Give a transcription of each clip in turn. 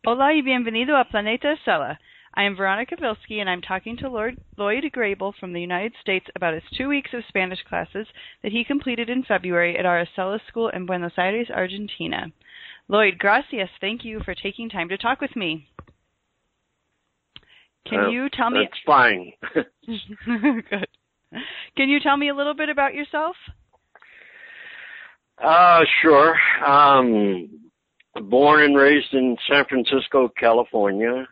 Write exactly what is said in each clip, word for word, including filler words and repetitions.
Hola y bienvenido a Planeta Acela. I am Veronica Vilsky, and I'm talking to Lord Lloyd Grable from the United States about his two weeks of Spanish classes that he completed in February at our Acela School in Buenos Aires, Argentina. Lloyd, gracias. Thank you for taking time to talk with me. Can uh, you tell me... That's fine. Good. Can you tell me a little bit about yourself? Uh, sure. Um, born and raised in San Francisco, California.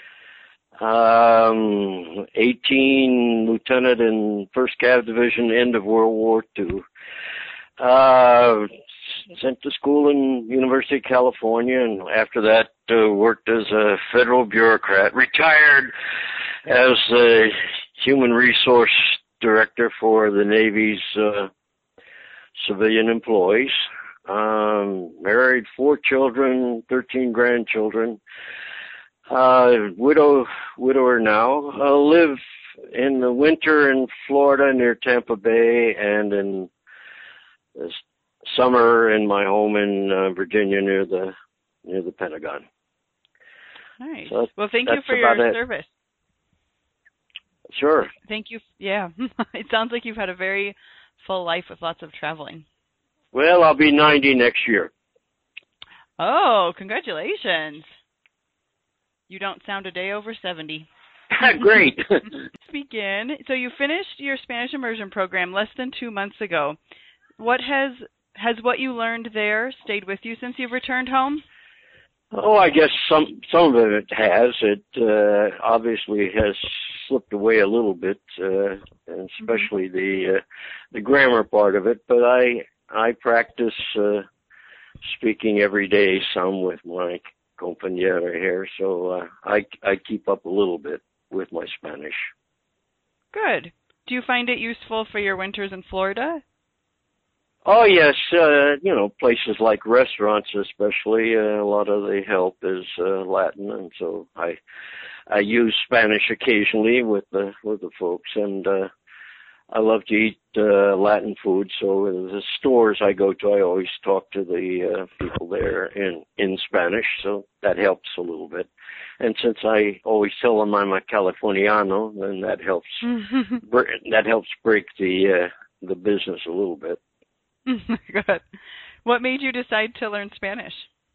Um, eighteen lieutenant in first Cav Division, end of World War Two. Uh, sent to school in University of California, and after that uh, worked as a federal bureaucrat. Retired as a human resource director for the Navy's uh, civilian employees. Um, married, four children, thirteen grandchildren. Uh, widow, widower now. Uh, live in the winter in Florida near Tampa Bay, and in the summer in my home in uh, Virginia near the near the Pentagon. Nice. So well, thank you for your it. service. Sure. Thank you. Yeah, it sounds like you've had a very full life with lots of traveling. Well, I'll be ninety next year. Oh, congratulations. You don't sound a day over seventy. Great. Let's begin. So you finished your Spanish immersion program less than two months ago. What has has what you learned there stayed with you since you've returned home? Oh, I guess some some of it has. It uh, obviously has slipped away a little bit, uh, and especially mm-hmm. the uh, the grammar part of it. But I I practice uh, speaking every day, some with my compañera here, so uh, I I keep up a little bit with my Spanish. Good. Do you find it useful for your winters in Florida? Oh yes, uh, you know, places like restaurants, especially uh, a lot of the help is uh, Latin, and so I I use Spanish occasionally with the with the folks, and uh, I love to eat uh, Latin food. So the stores I go to, I always talk to the uh, people there in in Spanish, so that helps a little bit. And since I always tell them I'm a Californiano, then that helps that helps break the uh, the business a little bit. Good. What made you decide to learn Spanish?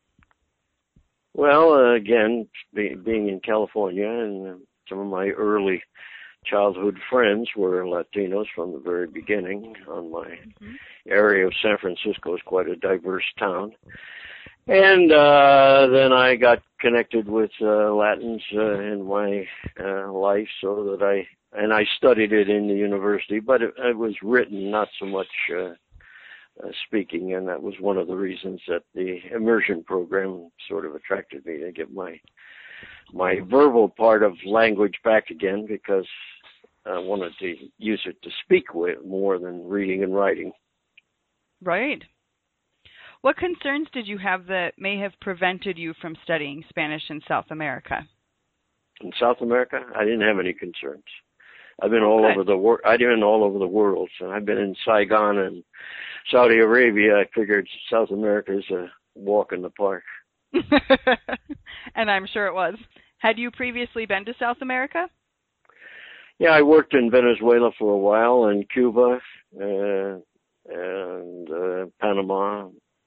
Well, uh, again, be, being in California, and uh, some of my early childhood friends were Latinos from the very beginning. On my mm-hmm. area of San Francisco is quite a diverse town. And uh, then I got connected with uh, Latins uh, in my uh, life, so that I, and I studied it in the university, but it, it was written, not so much uh, Uh, speaking, and that was one of the reasons that the immersion program sort of attracted me, to get my my verbal part of language back again, because I wanted to use it to speak with more than reading and writing. Right. What concerns did you have that may have prevented you from studying Spanish in South America? In South America, I didn't have any concerns. I've been all Good. over the world. I've been all over the world. So I've been in Saigon and Saudi Arabia. I figured South America is a walk in the park. And I'm sure it was. Had you previously been to South America? Yeah, I worked in Venezuela for a while, and Cuba, uh, and uh, Panama,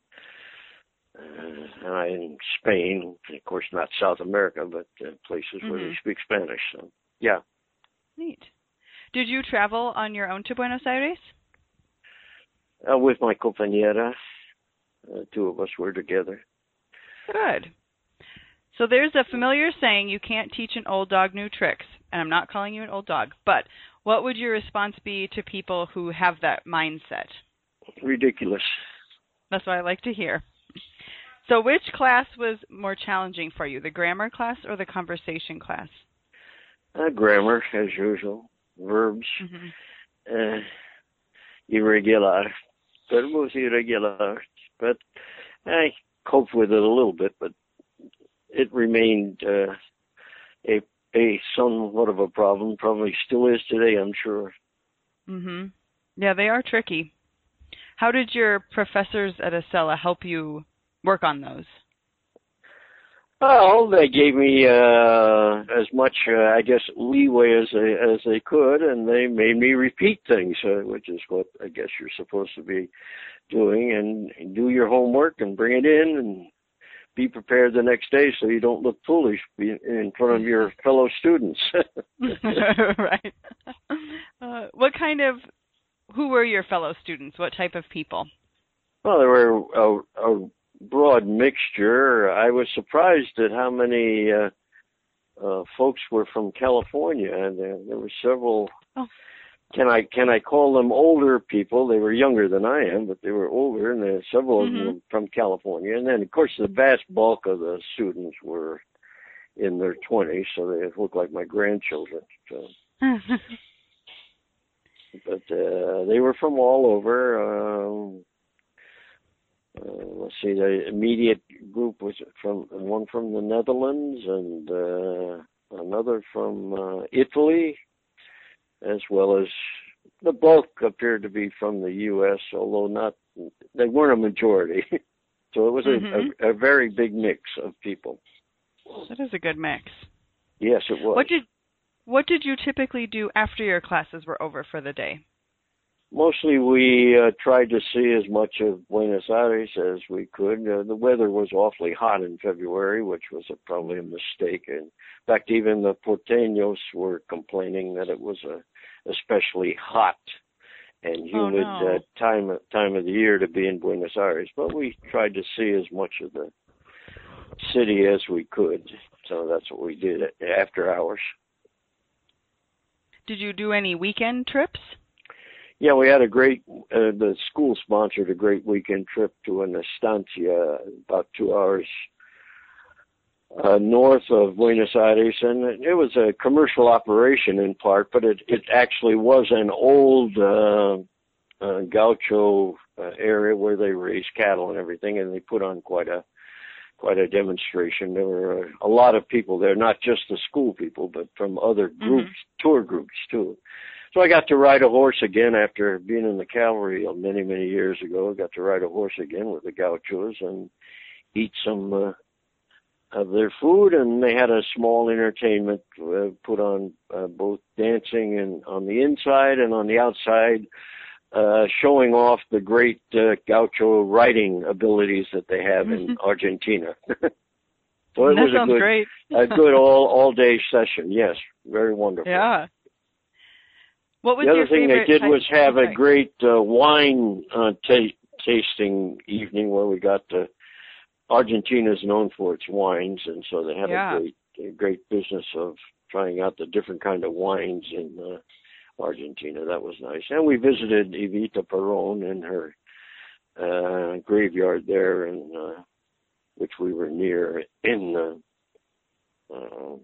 uh, and I in Spain. Of course, not South America, but uh, places mm-hmm. where they speak Spanish. So, yeah. Neat. Did you travel on your own to Buenos Aires? Uh, with my compañera. Uh, two of us were together. Good. So there's a familiar saying, you can't teach an old dog new tricks. And I'm not calling you an old dog, but what would your response be to people who have that mindset? Ridiculous. That's what I like to hear. So which class was more challenging for you, the grammar class or the conversation class? Uh, grammar, as usual. Verbs. Mm-hmm. Uh, irregular. Verbos irregular. But I coped with it a little bit, but it remained uh, a a somewhat of a problem. Probably still is today, I'm sure. Mm-hmm. Yeah, they are tricky. How did your professors at Acela help you work on those? Well, they gave me uh, as much, uh, I guess, leeway as they as they could, and they made me repeat things, uh, which is what I guess you're supposed to be doing, and, and do your homework and bring it in and be prepared the next day so you don't look foolish in front of your fellow students. Right. Uh, what kind of, who were your fellow students? What type of people? Well, there were a, a broad mixture. I was surprised at how many uh, uh, folks were from California, and there, there were several. Oh. Can I can I call them older people? They were younger than I am, but they were older, and there, several mm-hmm. of them were from California. And then, of course, the vast bulk of the students were in their twenties, so they looked like my grandchildren. So. But uh, they were from all over. Um, uh, let's see, the immediate group was from one from the Netherlands and uh, another from uh, Italy, as well as the bulk appeared to be from the U S, although not, they weren't a majority. So it was mm-hmm. a, a, a very big mix of people. That is a good mix. Yes, it was. What did What did you typically do after your classes were over for the day? Mostly we uh, tried to see as much of Buenos Aires as we could. Uh, the weather was awfully hot in February, which was a, probably a mistake. And in fact, even the porteños were complaining that it was a especially hot and humid oh, no. uh, time, time of the year to be in Buenos Aires. But we tried to see as much of the city as we could. So that's what we did after hours. Did you do any weekend trips? Yeah, we had a great, uh, the school sponsored a great weekend trip to an estancia about two hours uh, north of Buenos Aires. And it was a commercial operation in part, but it, it actually was an old uh, uh, gaucho uh, area where they raised cattle and everything, and they put on quite a quite a demonstration. There were a lot of people there, not just the school people, but from other groups, mm-hmm. tour groups too. So I got to ride a horse again after being in the cavalry many, many years ago. I got to ride a horse again with the gauchos and eat some uh, of their food. And they had a small entertainment uh, put on uh, both dancing and on the inside and on the outside, uh, showing off the great uh, gaucho riding abilities that they have mm-hmm. in Argentina. So it that was sounds a good, great. a good all, all day session. Yes, very wonderful. Yeah. What was the other your thing they did type? was have okay. a great uh, wine uh, t- tasting evening where we got to, Argentina is known for its wines, and so they had yeah. a great a great business of trying out the different kind of wines in uh, Argentina. That was nice. And we visited Evita Peron in her uh, graveyard there, in, uh, which we were near in uh, uh,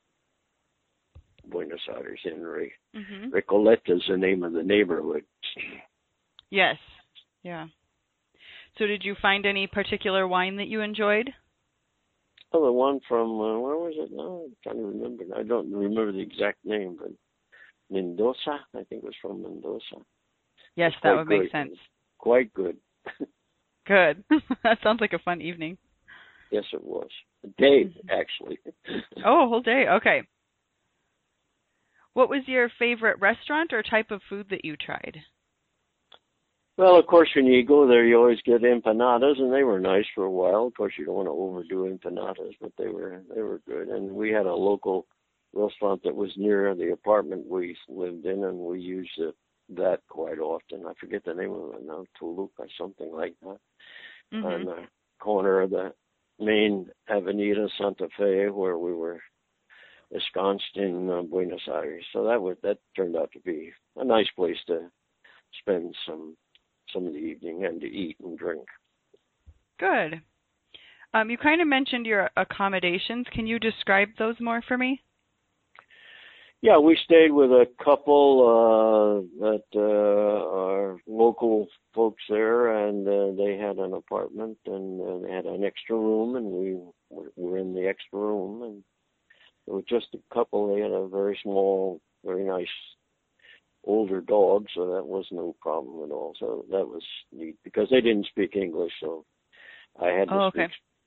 Buenos Aires. In Re- mm-hmm. Recoleta is the name of the neighborhood. Yes. Yeah. So did you find any particular wine that you enjoyed? Oh, the one from, uh, where was it? No, I'm trying to remember. I don't remember the exact name, but Mendoza, I think it was from Mendoza. Yes, that would good. make sense. Quite good. Good. That sounds like a fun evening. Yes, it was. A day, actually. Oh, a whole day. Okay. What was your favorite restaurant or type of food that you tried? Well, of course, when you go there, you always get empanadas, and they were nice for a while. Of course, you don't want to overdo empanadas, but they were they were good. And we had a local restaurant that was near the apartment we lived in, and we used it, that quite often. I forget the name of it now, Toluca or something like that, mm-hmm. on the corner of the main Avenida Santa Fe, where we were ensconced in uh, Buenos Aires. So that was that turned out to be a nice place to spend some some of the evening and to eat and drink. Good. Um, you kind of mentioned your accommodations. Can you describe those more for me? Yeah, we stayed with a couple uh, that uh, are local folks there, and uh, they had an apartment, and uh, they had an extra room, and we were in the extra room, and it was just a couple. They had a very small, very nice older dog, so that was no problem at all. So that was neat because they didn't speak English, so I had to oh, speak okay.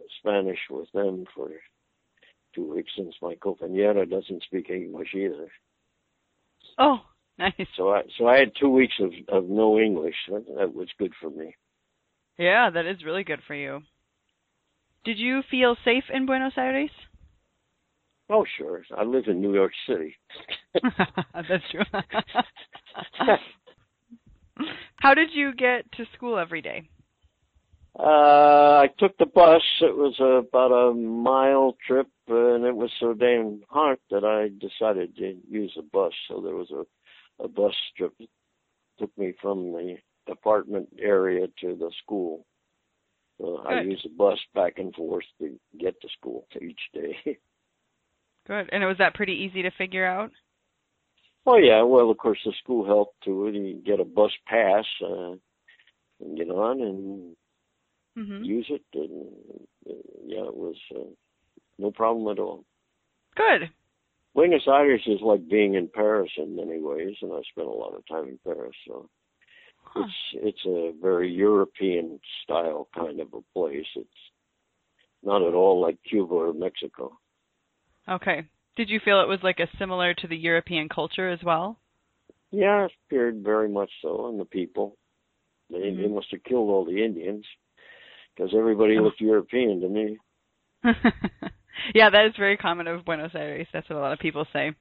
Spanish with them for two weeks since my compañera doesn't speak English either. Oh, nice. So I so I had two weeks of, of no English. That, that was good for me. Yeah, that is really good for you. Did you feel safe in Buenos Aires? Oh, sure. I live in New York City. That's true. How did you get to school every day? Uh, I took the bus. It was uh, about a mile trip, uh, and it was so damn hot that I decided to use a bus. So there was a, a bus trip that took me from the apartment area to the school. So I used a bus back and forth to get to school each day. Good. And was that pretty easy to figure out? Oh, yeah. Well, of course, the school helped too. You get a bus pass uh, and get on and mm-hmm. use it. And, uh, yeah, it was uh, no problem at all. Good. Buenos Aires is like being in Paris in many ways, and I spent a lot of time in Paris. So huh. it's it's a very European style kind of a place. It's not at all like Cuba or Mexico. Okay. Did you feel it was like a similar to the European culture as well? Yeah, it appeared very much so, and the people. They, mm-hmm. they must have killed all the Indians, because everybody oh. looked European to me. Yeah, that is very common of Buenos Aires. That's what a lot of people say.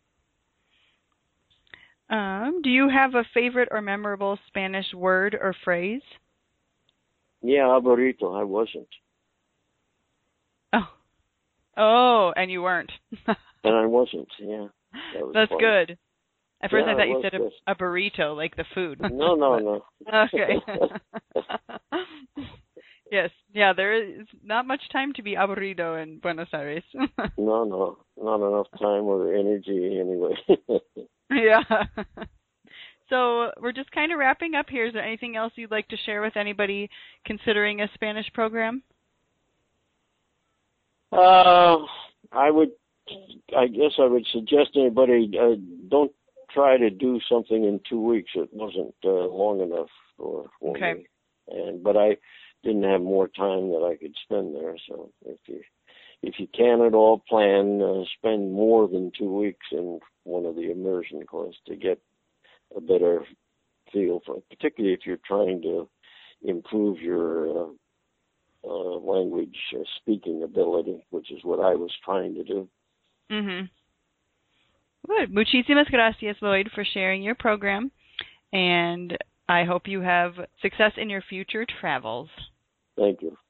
Um, do you have a favorite or memorable Spanish word or phrase? Yeah, aburrito. I wasn't. Oh. Oh, and you weren't. And I wasn't, yeah. That That's fun. Good. At first yeah, I thought you said good. a, a burrito, like the food. No, no, no. Okay. Yes, yeah, there is not much time to be aburrido in Buenos Aires. No, no, not enough time or energy anyway. Yeah. So we're just kind of wrapping up here. Is there anything else you'd like to share with anybody considering a Spanish program? Uh, I would, I guess I would suggest anybody uh, don't try to do something in two weeks. It wasn't uh, long enough for, for okay. me. And but I didn't have more time that I could spend there. So if you if you can at all plan, uh, spend more than two weeks in one of the immersion courses to get a better feel for it, particularly if you're trying to improve your uh, uh, language uh, speaking ability, which is what I was trying to do. Mm-hmm. Good. Muchísimas gracias, Lloyd, for sharing your program, and I hope you have success in your future travels. Thank you.